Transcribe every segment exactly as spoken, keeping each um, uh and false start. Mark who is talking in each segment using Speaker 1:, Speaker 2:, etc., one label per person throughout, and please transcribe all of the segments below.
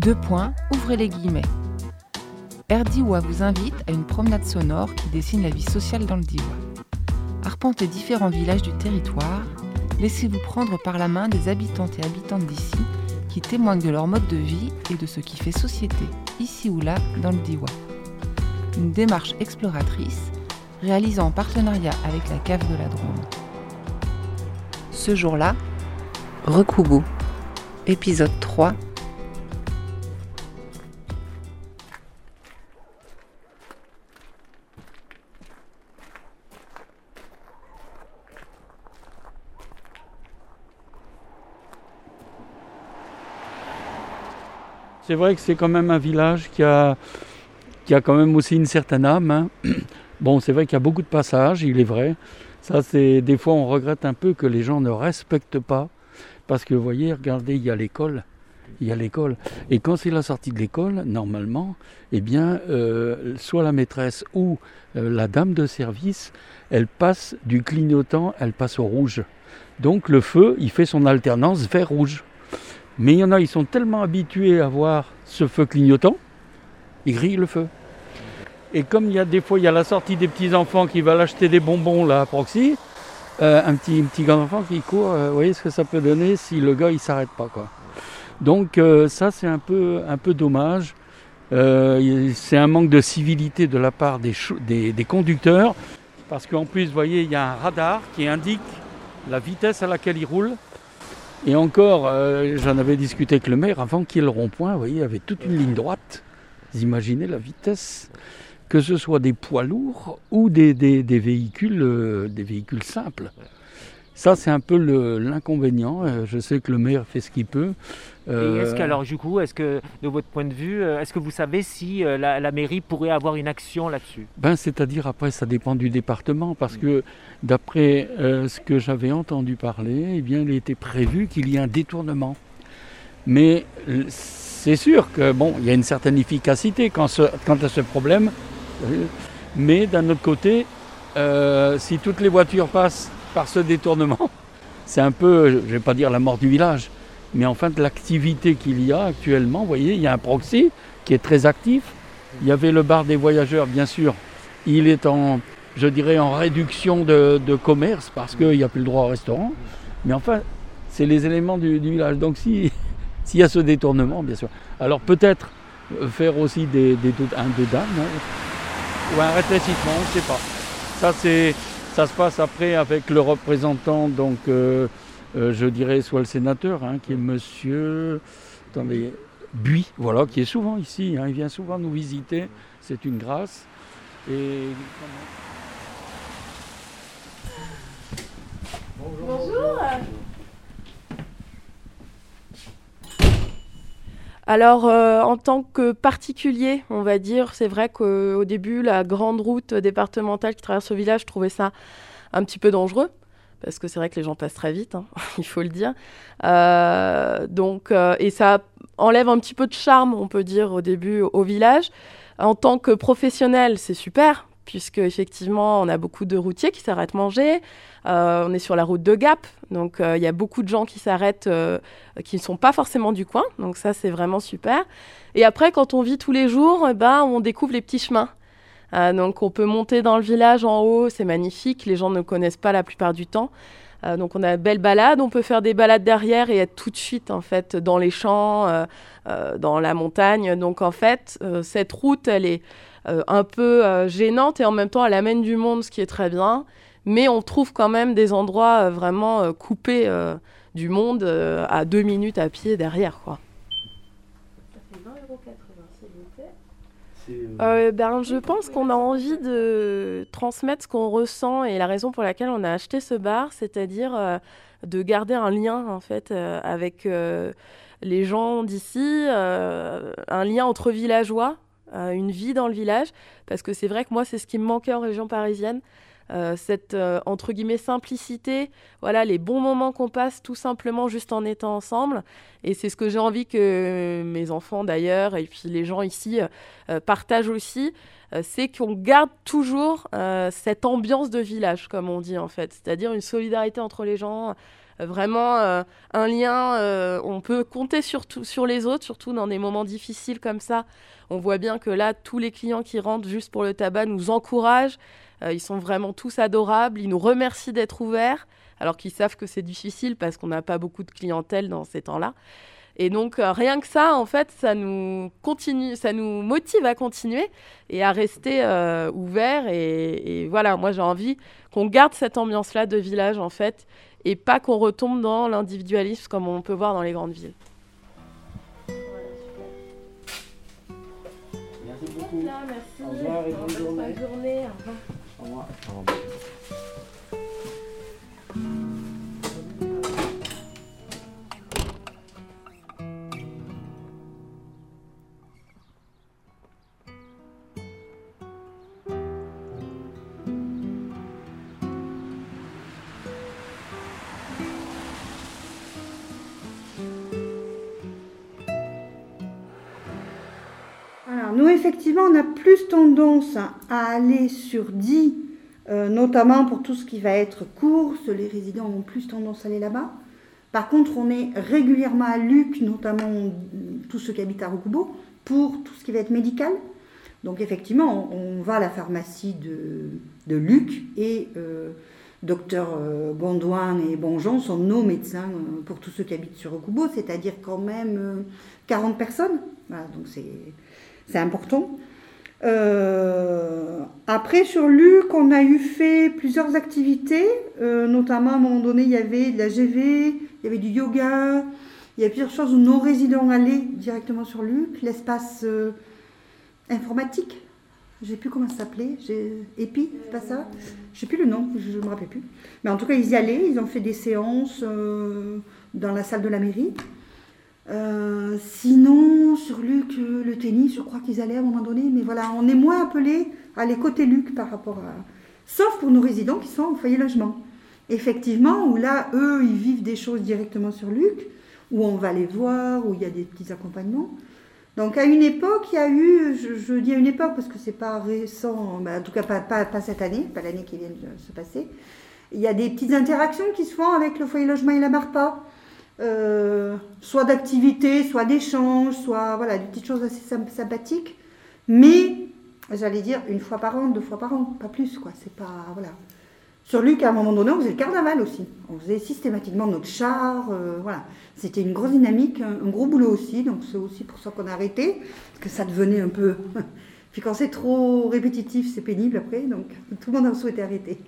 Speaker 1: Deux points, ouvrez les guillemets. Air Diois vous invite à une promenade sonore qui dessine la vie sociale dans le Diois. Arpentez différents villages du territoire, laissez-vous prendre par la main des habitantes et habitantes d'ici qui témoignent de leur mode de vie et de ce qui fait société, ici ou là, dans le Diois. Une démarche exploratrice, réalisée en partenariat avec la cave de la Drôme. Ce jour-là, Recoubou, épisode trois.
Speaker 2: C'est vrai que c'est quand même un village qui a, qui a quand même aussi une certaine âme. Hein. Bon, c'est vrai qu'il y a beaucoup de passages, il est vrai. Ça, c'est des fois, on regrette un peu que les gens ne respectent pas. Parce que, vous voyez, regardez, il y a l'école. Il y a l'école. Et quand c'est la sortie de l'école, normalement, eh bien, euh, soit la maîtresse ou euh, la dame de service, elle passe du clignotant, elle passe au rouge. Donc, le feu, il fait son alternance vert-rouge. Mais il y en a, ils sont tellement habitués à voir ce feu clignotant, ils grillent le feu. Et comme il y a des fois, il y a la sortie des petits-enfants qui veulent acheter des bonbons là à Proxy, euh, un petit, un petit grand-enfant qui court, euh, vous voyez ce que ça peut donner si le gars il s'arrête pas, quoi. Donc euh, ça c'est un peu, un peu dommage. Euh, c'est un manque de civilité de la part des, des, des conducteurs, parce qu'en plus, vous voyez, il y a un radar qui indique la vitesse à laquelle ils roulent. Et encore, euh, j'en avais discuté avec le maire, avant qu'il y ait le rond-point, vous voyez, il y avait toute une ligne droite. Vous imaginez la vitesse, que ce soit des poids lourds ou des, des, des, véhicules, euh, des véhicules simples. Ça, c'est un peu le, l'inconvénient. Euh, je sais que le maire fait ce qu'il peut.
Speaker 3: Euh... Et est-ce que, alors, du coup, est-ce que, de votre point de vue, est-ce que vous savez si euh, la, la mairie pourrait avoir une action là-dessus ?
Speaker 2: Ben, c'est-à-dire, après, ça dépend du département, parce que, d'après euh, ce que j'avais entendu parler, eh bien, il était prévu qu'il y ait un détournement. Mais c'est sûr que, bon, il y a une certaine efficacité quand, ce, quant à ce problème. Mais d'un autre côté, euh, si toutes les voitures passent par ce détournement, c'est un peu, je ne vais pas dire la mort du village, mais enfin de l'activité qu'il y a actuellement. Vous voyez, il y a un Proxy qui est très actif. Il y avait le bar des voyageurs, bien sûr. Il est en, je dirais, en réduction de, de commerce parce qu'il n'y a plus le droit au restaurant. Mais enfin, c'est les éléments du, du village. Donc si, s'il y a ce détournement, bien sûr. Alors peut-être faire aussi des, des, un dedans, hein, ou un rétrécissement, on ne sait pas. Ça, c'est... Ça se passe après avec le représentant, donc euh, euh, je dirais soit le sénateur, hein, qui est monsieur attendez, Buis, voilà, qui est souvent ici, hein, il vient souvent nous visiter, c'est une grâce. Et...
Speaker 4: Bonjour. Bonjour. Alors, euh, en tant que particulier, on va dire, c'est vrai qu'au début, la grande route départementale qui traverse le village, je trouvais ça un petit peu dangereux, parce que c'est vrai que les gens passent très vite, hein, il faut le dire. Euh, donc, euh, et ça enlève un petit peu de charme, on peut dire, au début, au village. En tant que professionnel, c'est super, puisque effectivement, on a beaucoup de routiers qui s'arrêtent manger. Euh, on est sur la route de Gap, donc il euh, y a beaucoup de gens qui s'arrêtent, euh, qui ne sont pas forcément du coin, donc ça c'est vraiment super. Et après, quand on vit tous les jours, eh ben, on découvre les petits chemins. Euh, donc on peut monter dans le village en haut, c'est magnifique, les gens ne connaissent pas la plupart du temps. Euh, donc on a une belle balade, on peut faire des balades derrière et être tout de suite en fait dans les champs, euh, euh, dans la montagne. Donc en fait, euh, cette route, elle est euh, un peu euh, gênante et en même temps elle amène du monde, ce qui est très bien. Mais on trouve quand même des endroits euh, vraiment euh, coupés euh, du monde euh, à deux minutes à pied derrière, quoi. Ça fait vingt euros quatre-vingts, s'il vous plaît. Euh, ben, je pense qu'on a envie de transmettre ce qu'on ressent et la raison pour laquelle on a acheté ce bar, c'est-à-dire euh, de garder un lien en fait euh, avec euh, les gens d'ici, euh, un lien entre villageois, euh, une vie dans le village, parce que c'est vrai que moi c'est ce qui me manquait en région parisienne. Euh, cette euh, entre guillemets simplicité, voilà, les bons moments qu'on passe tout simplement juste en étant ensemble, et c'est ce que j'ai envie que mes enfants d'ailleurs et puis les gens ici euh, partagent aussi, euh, c'est qu'on garde toujours euh, cette ambiance de village comme on dit en fait, c'est-à-dire une solidarité entre les gens, euh, vraiment euh, un lien, euh, on peut compter sur, tout, sur les autres, surtout dans des moments difficiles comme ça. On voit bien que là, tous les clients qui rentrent juste pour le tabac nous encouragent, euh, ils sont vraiment tous adorables, ils nous remercient d'être ouverts, alors qu'ils savent que c'est difficile parce qu'on n'a pas beaucoup de clientèle dans ces temps-là. Et donc, euh, rien que ça, en fait, ça nous continue, ça nous motive à continuer et à rester euh, ouverts. Et, et voilà, moi, j'ai envie qu'on garde cette ambiance-là de village, en fait, et pas qu'on retombe dans l'individualisme comme on peut voir dans les grandes villes.
Speaker 5: Merci beaucoup.
Speaker 4: Là, merci.
Speaker 5: Au revoir et bonne journée.
Speaker 4: Bonne journée. Au revoir.
Speaker 5: Au revoir. Au revoir.
Speaker 6: Alors, nous, effectivement, on a plus tendance à aller sur dix, euh, notamment pour tout ce qui va être courses. Les résidents ont plus tendance à aller là-bas. Par contre, on est régulièrement à Luc, notamment tous ceux qui habitent à Rokubo, pour tout ce qui va être médical. Donc, effectivement, on, on va à la pharmacie de, de Luc et euh, docteur euh, Gondouin et Bonjon sont nos médecins euh, pour tous ceux qui habitent sur Rokubo, c'est-à-dire quand même euh, quarante personnes. Voilà, donc c'est... C'est important. Euh, après, sur Luc, on a eu fait plusieurs activités, euh, notamment à un moment donné, il y avait de la G V, il y avait du yoga, il y a plusieurs choses où nos résidents allaient directement sur Luc, l'espace euh, informatique, je ne sais plus comment ça s'appelait, E P I, c'est pas ça? Je ne sais plus le nom, je ne me rappelle plus. Mais en tout cas, ils y allaient, ils ont fait des séances euh, dans la salle de la mairie. Euh, sinon, sur Luc, le tennis, je crois qu'ils allaient à un moment donné, mais voilà, on est moins appelé à aller côté Luc par rapport à... Sauf pour nos résidents qui sont au foyer logement. Effectivement, où là, eux, ils vivent des choses directement sur Luc, où on va les voir, où il y a des petits accompagnements. Donc à une époque, il y a eu, je, je dis à une époque parce que c'est pas récent, bah, en tout cas pas, pas, pas cette année, pas l'année qui vient de se passer, il y a des petites interactions qui se font avec le foyer logement et la MARPA. Euh, soit d'activités, soit d'échanges, soit voilà, des petites choses assez sympathiques, mais j'allais dire une fois par an, deux fois par an, pas plus quoi. C'est pas voilà. Sur Luc, à un moment donné, on faisait le carnaval aussi. On faisait systématiquement notre char, euh, voilà. C'était une grosse dynamique, un, un gros boulot aussi, donc c'est aussi pour ça qu'on a arrêté, parce que ça devenait un peu. Puis quand c'est trop répétitif, c'est pénible après, donc tout le monde a souhaité arrêter.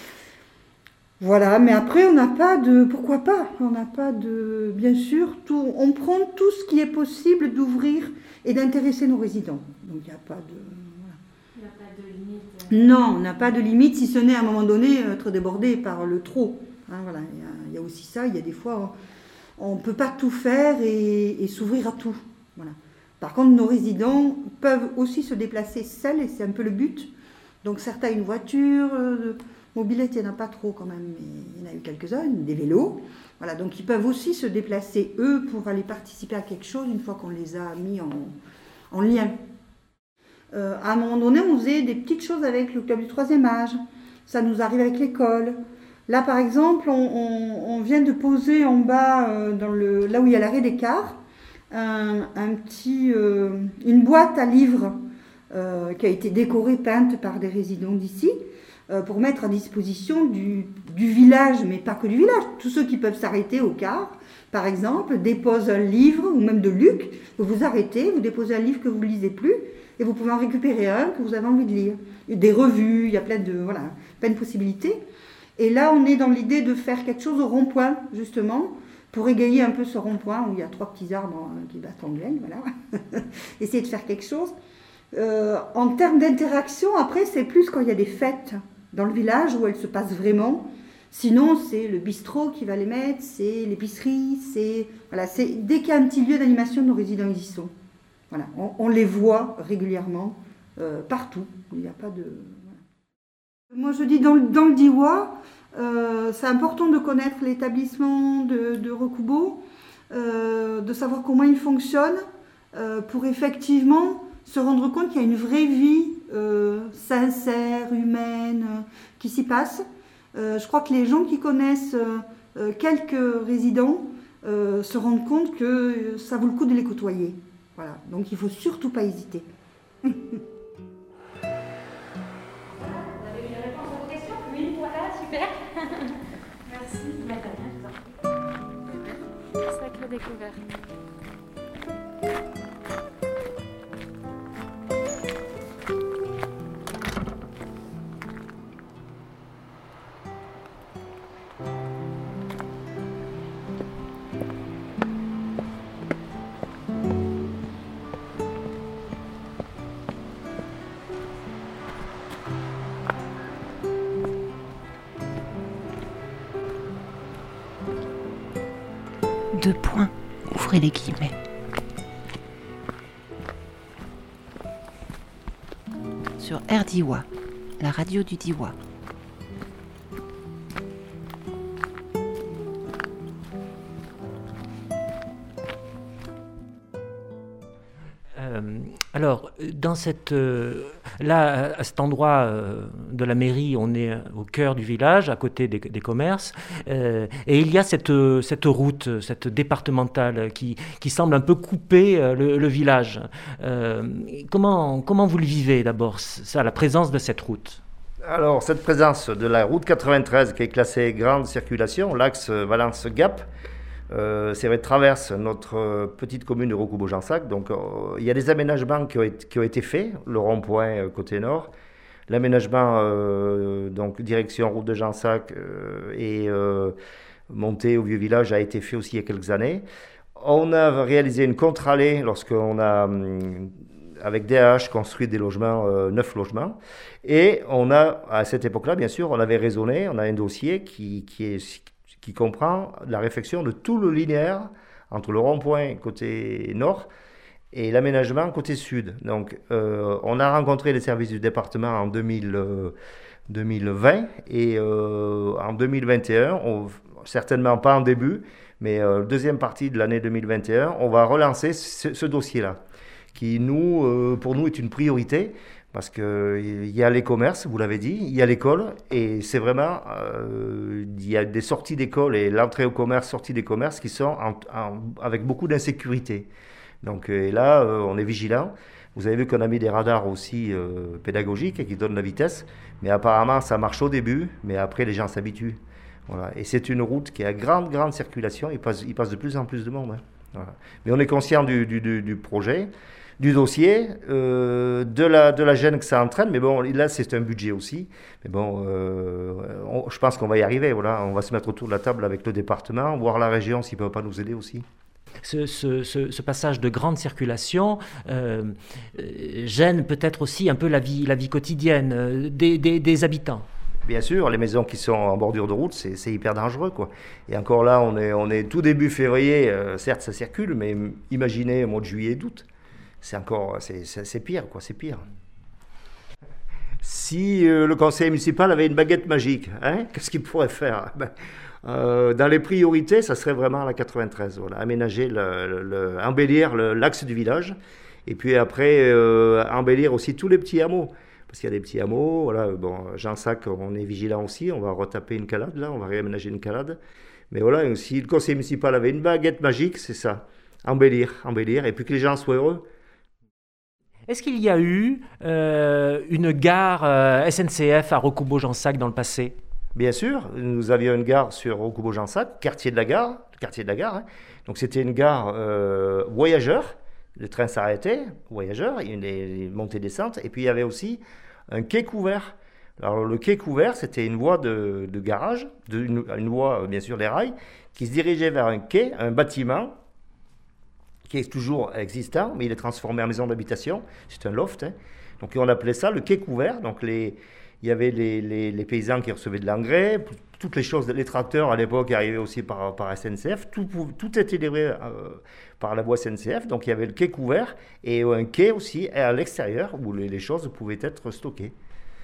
Speaker 6: Voilà, mais après, on n'a pas de... Pourquoi pas? On n'a pas de... Bien sûr, tout, on prend tout ce qui est possible d'ouvrir et d'intéresser nos résidents. Donc, il n'y a pas de... Voilà.
Speaker 4: Il n'y a pas de limite.
Speaker 6: Non, on n'a pas de limite, si ce n'est à un moment donné être débordé par le trop. Hein, voilà, il y, a, il y a aussi ça, il y a des fois, on ne peut pas tout faire et, et s'ouvrir à tout. Voilà. Par contre, nos résidents peuvent aussi se déplacer seuls, et c'est un peu le but. Donc, certains une voiture... Euh, mobilette, il n'y en a pas trop quand même, mais il y en a eu quelques-uns, des vélos. Voilà, donc ils peuvent aussi se déplacer, eux, pour aller participer à quelque chose une fois qu'on les a mis en, en lien. Euh, à un moment donné, on faisait des petites choses avec le club du troisième âge. Ça nous arrive avec l'école. Là, par exemple, on, on, on vient de poser en bas, euh, dans le, là où il y a l'arrêt des cars, un, un petit, euh, une boîte à livres euh, qui a été décorée, peinte par des résidents d'ici, pour mettre à disposition du, du village, mais pas que du village. Tous ceux qui peuvent s'arrêter au car, par exemple, déposent un livre, ou même de Luc, vous vous arrêtez, vous déposez un livre que vous ne lisez plus, et vous pouvez en récupérer un que vous avez envie de lire. Des revues, il y a plein de, voilà, plein de possibilités. Et là, on est dans l'idée de faire quelque chose au rond-point, justement, pour égayer un peu ce rond-point, où il y a trois petits arbres qui battent en gueule, voilà. Essayer de faire quelque chose. Euh, en termes d'interaction, après, c'est plus quand il y a des fêtes dans le village où elles se passent vraiment. Sinon, c'est le bistrot qui va les mettre, c'est l'épicerie, c'est... Voilà, c'est dès qu'il y a un petit lieu d'animation, nos résidents y sont. Voilà, on, on les voit régulièrement, euh, partout. Il n'y a pas de... Voilà. Moi, je dis dans, dans le Diois, euh, c'est important de connaître l'établissement de, de Rokubo, euh, de savoir comment il fonctionne, euh, pour effectivement se rendre compte qu'il y a une vraie vie euh, sincère, humaine, euh, qui s'y passe. Euh, je crois que les gens qui connaissent euh, euh, quelques résidents euh, se rendent compte que euh, ça vaut le coup de les côtoyer. Voilà. Donc il ne faut surtout pas hésiter.
Speaker 7: Vous avez eu les réponses à vos questions? Oui, voilà, super. Merci. Sacré découverte.
Speaker 1: Deux points, ouvrez les guillemets. Sur Air Diois, la radio du Diois.
Speaker 3: Euh, alors, dans cette, euh, là, à cet endroit euh, de la mairie, on est au cœur du village, à côté des, des commerces, euh, et il y a cette, cette route, cette départementale qui, qui semble un peu couper euh, le, le village. Euh, comment, comment vous le vivez d'abord, ça, la présence de cette route?
Speaker 8: Alors, cette présence de la route quatre-vingt-treize qui est classée grande circulation, l'axe Valence-Gap, Euh, c'est vrai, traverse notre euh, petite commune de Roucoubeau-Gensac. Donc, euh, il y a des aménagements qui ont été, qui ont été faits, le rond-point euh, côté nord, l'aménagement euh, donc direction route de Gensac euh, et euh, montée au vieux village a été fait aussi il y a quelques années. On a réalisé une contre-allée lorsqu'on a hum, avec D H construit des logements, euh, neuf logements, et on a à cette époque-là, bien sûr, on avait raisonné, on a un dossier qui, qui est qui comprend la réfection de tout le linéaire entre le rond-point côté nord et l'aménagement côté sud. Donc, euh, on a rencontré les services du département en deux mille, euh, deux mille vingt et euh, en deux mille vingt et un, on, certainement pas en début, mais euh, deuxième partie de l'année deux mille vingt et un, on va relancer ce, ce dossier-là, qui nous, euh, pour nous est une priorité. Parce qu'il y a les commerces, vous l'avez dit, il y a l'école, et c'est vraiment, euh, il y a des sorties d'école et l'entrée au commerce, sortie des commerces qui sont en, en, avec beaucoup d'insécurité. Donc et là, euh, on est vigilant. Vous avez vu qu'on a mis des radars aussi euh, pédagogiques et qui donnent la vitesse, mais apparemment ça marche au début, mais après les gens s'habituent. Voilà. Et c'est une route qui a grande, grande circulation, il passe, il passe de plus en plus de monde. Hein. Voilà. Mais on est conscient du, du, du, du projet, du dossier, euh, de, la, de la gêne que ça entraîne, mais bon, là, c'est un budget aussi. Mais bon, euh, on, je pense qu'on va y arriver, voilà. On va se mettre autour de la table avec le département, voir la région s'ils ne peuvent pas nous aider aussi.
Speaker 3: Ce, ce, ce, ce passage de grande circulation euh, gêne peut-être aussi un peu la vie, la vie quotidienne euh, des, des, des habitants.
Speaker 8: Bien sûr, les maisons qui sont en bordure de route, c'est, c'est hyper dangereux, quoi. Et encore là, on est, on est tout début février, euh, certes ça circule, mais imaginez au mois de juillet, d'août. C'est encore, c'est, c'est, c'est pire, quoi, c'est pire. Si euh, le conseil municipal avait une baguette magique, hein, qu'est-ce qu'il pourrait faire? Ben, euh, dans les priorités, ça serait vraiment la quatre-vingt-treize, voilà, aménager, le, le, embellir le, l'axe du village, et puis après, euh, embellir aussi tous les petits hameaux, parce qu'il y a des petits hameaux, voilà, bon, Gensac, on est vigilant aussi, on va retaper une calade, là, on va réaménager une calade, mais voilà, si le conseil municipal avait une baguette magique, c'est ça, embellir, embellir, et puis que les gens soient heureux.
Speaker 3: Est-ce qu'il y a eu euh, une gare euh, S N C F à Roucoubeau-Gensac dans le passé?
Speaker 8: Bien sûr, nous avions une gare sur Roucoubeau-Gensac, quartier de la gare, quartier de la gare. Hein. Donc c'était une gare euh, voyageurs, le train s'arrêtait, voyageurs, il y a des montées-descentes, et puis il y avait aussi un quai couvert. Alors le quai couvert, c'était une voie de, de garage, de, une, une voie bien sûr des rails, qui se dirigeait vers un quai, un bâtiment, qui est toujours existant, mais il est transformé en maison d'habitation. C'est un loft. Hein. Donc on appelait ça le quai couvert. Donc les, il y avait les, les, les paysans qui recevaient de l'engrais, toutes les choses, les tracteurs à l'époque arrivaient aussi par, par S N C F. Tout, tout était livré euh, par la voie S N C F. Donc il y avait le quai couvert et un quai aussi à l'extérieur où les, les choses pouvaient être stockées.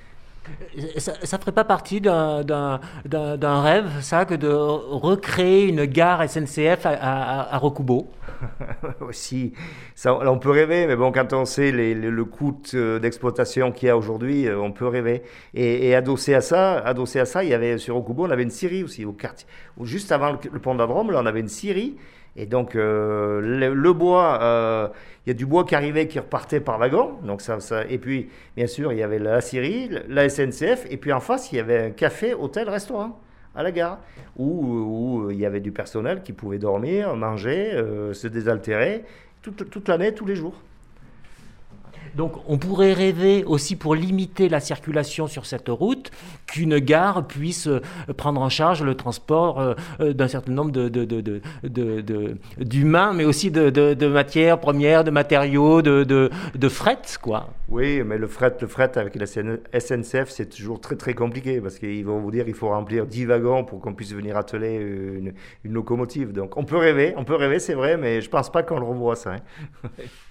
Speaker 3: Ça ne ferait pas partie d'un, d'un, d'un, d'un rêve, ça, que de recréer une gare S N C F à, à, à Rokubo?
Speaker 8: Aussi, ça, on peut rêver, mais bon, quand on sait les, les, le coût d'exploitation qu'il y a aujourd'hui, on peut rêver. Et, et adossé à ça, adossé à ça, il y avait sur Rokubo, on avait une scierie aussi au quartier. Juste avant le, le pont de la Drôme, là, on avait une scierie. Et donc, euh, le, le bois, euh, il y a du bois qui arrivait, qui repartait par wagon. Donc ça, ça, et puis, bien sûr, il y avait la scierie, la S N C F, et puis en face, il y avait un café, hôtel, restaurant à la gare, où, où il y avait du personnel qui pouvait dormir, manger, euh, se désaltérer, toute, toute l'année, tous les jours.
Speaker 3: Donc on pourrait rêver aussi, pour limiter la circulation sur cette route, qu'une gare puisse prendre en charge le transport d'un certain nombre de, de, de, de, de, de, d'humains, mais aussi de, de, de matières premières, de matériaux, de, de, de fret, quoi.
Speaker 8: Oui, mais le fret, le fret avec la S N C F, c'est toujours très très compliqué, parce qu'ils vont vous dire qu'il faut remplir dix wagons pour qu'on puisse venir atteler une, une locomotive. Donc on peut rêver, on peut rêver, c'est vrai, mais je ne pense pas qu'on le revoit, ça. Hein.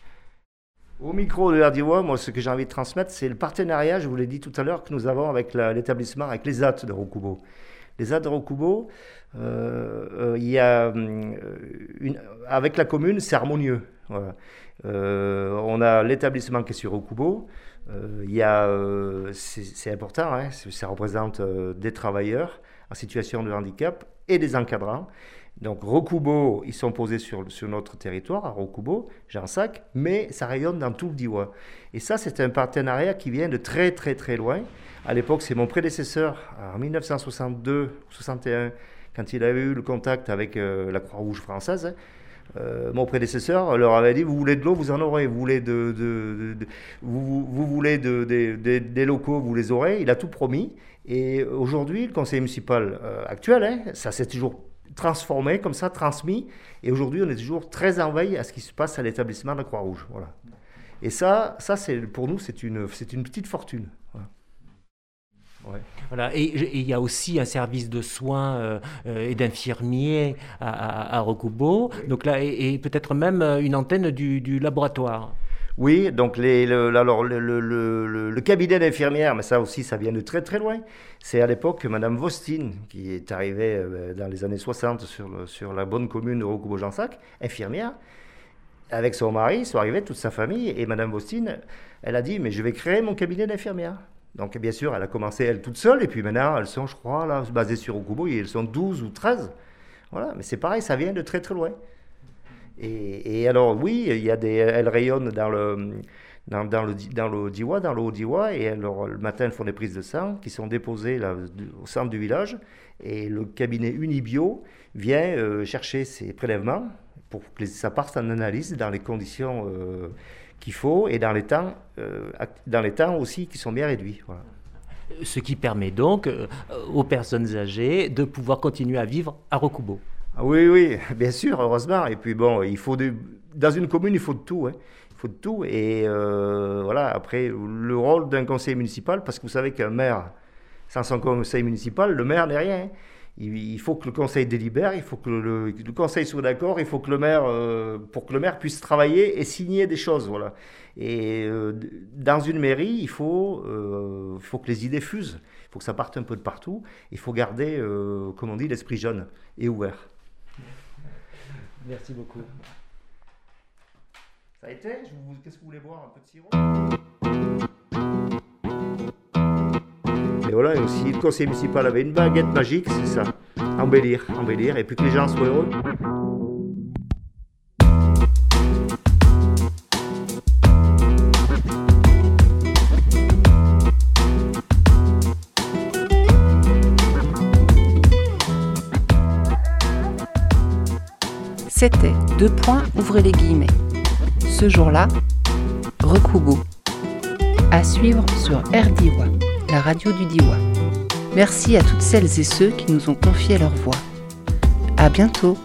Speaker 8: Au micro de R D I W A, moi, ce que j'ai envie de transmettre, c'est le partenariat, je vous l'ai dit tout à l'heure, que nous avons avec la, l'établissement, avec les A T de Rokubo. Les A T de Rokubo, euh, euh, il y a une, avec la commune, c'est harmonieux. Voilà. Euh, on a l'établissement qui est sur Rokubo. Euh, il y a, euh, c'est, c'est important, hein, ça représente euh, des travailleurs en situation de handicap et des encadrants. Donc Rokubo, ils sont posés sur, sur notre territoire, à Rokubo, Jansac, mais ça rayonne dans tout le Diois. Et ça, c'est un partenariat qui vient de très très très loin. À l'époque, c'est mon prédécesseur, en dix-neuf cent soixante-deux soixante et un, quand il avait eu le contact avec euh, la Croix-Rouge française, euh, mon prédécesseur leur avait dit, vous voulez de l'eau, vous en aurez. Vous voulez, de, de, de, de vous, vous voulez de, de, de, des locaux, vous les aurez. Il a tout promis. Et aujourd'hui, le conseil municipal euh, actuel, hein, ça c'est toujours transformé, comme ça, transmis. Et aujourd'hui, on est toujours très en veille à ce qui se passe à l'établissement de la Croix-Rouge. Voilà. Et ça, ça c'est, pour nous, c'est une, c'est une petite fortune. Voilà.
Speaker 3: Ouais. Voilà. Et il y a aussi un service de soins euh, et d'infirmiers à, à, à Rokubo. Oui. Donc là, et, et peut-être même une antenne du, du laboratoire.
Speaker 8: Oui, donc les, le, alors le, le, le, le cabinet d'infirmière, mais ça aussi, ça vient de très très loin. C'est à l'époque Madame Vostine, qui est arrivée dans les années soixante sur, le, sur la bonne commune de Rokubo-Jansac, infirmière. Avec son mari, ils sont arrivés, toute sa famille, et Madame Vostine, elle a dit, mais je vais créer mon cabinet d'infirmière. Donc bien sûr, elle a commencé elle toute seule, et puis maintenant, elles sont, je crois, là, basées sur Rokubo, elles sont douze ou treize. Voilà, mais c'est pareil, ça vient de très très loin. Et, et alors oui, il y a des, elles rayonnent dans le, dans, dans le, dans le Diois, dans le Haut-Diois, et alors, le matin, elles font des prises de sang qui sont déposées là, au centre du village, et le cabinet Unibio vient euh, chercher ces prélèvements pour que ça parte en analyse dans les conditions euh, qu'il faut et dans les temps, euh, dans les temps aussi qui sont bien réduits. Voilà.
Speaker 3: Ce qui permet donc euh, aux personnes âgées de pouvoir continuer à vivre à Rokubo.
Speaker 8: Ah oui, oui, bien sûr, heureusement. Et puis bon, il faut de, dans une commune, il faut de tout. Hein. Il faut de tout. Et euh, voilà, après, le rôle d'un conseiller municipal, parce que vous savez qu'un maire, sans son conseil municipal, le maire n'est rien. Il, il faut que le conseil délibère, il faut que le, le conseil soit d'accord, il faut que le maire, euh, pour que le maire puisse travailler et signer des choses. Voilà. Et euh, dans une mairie, il faut, euh, il faut que les idées fusent. Il faut que ça parte un peu de partout. Il faut garder, euh, comme on dit, l'esprit jeune et ouvert.
Speaker 3: Merci beaucoup.
Speaker 8: Ça a été ? Qu'est-ce que vous voulez boire ? Un peu de sirop ? Et voilà, et aussi le conseil municipal avait une baguette magique, c'est ça. Embellir, embellir, et puis que les gens soient heureux.
Speaker 1: C'était deux points, ouvrez les guillemets. Ce jour-là, Rokubo. À suivre sur R D I W A, la radio du Diois. Merci à toutes celles et ceux qui nous ont confié leur voix. À bientôt.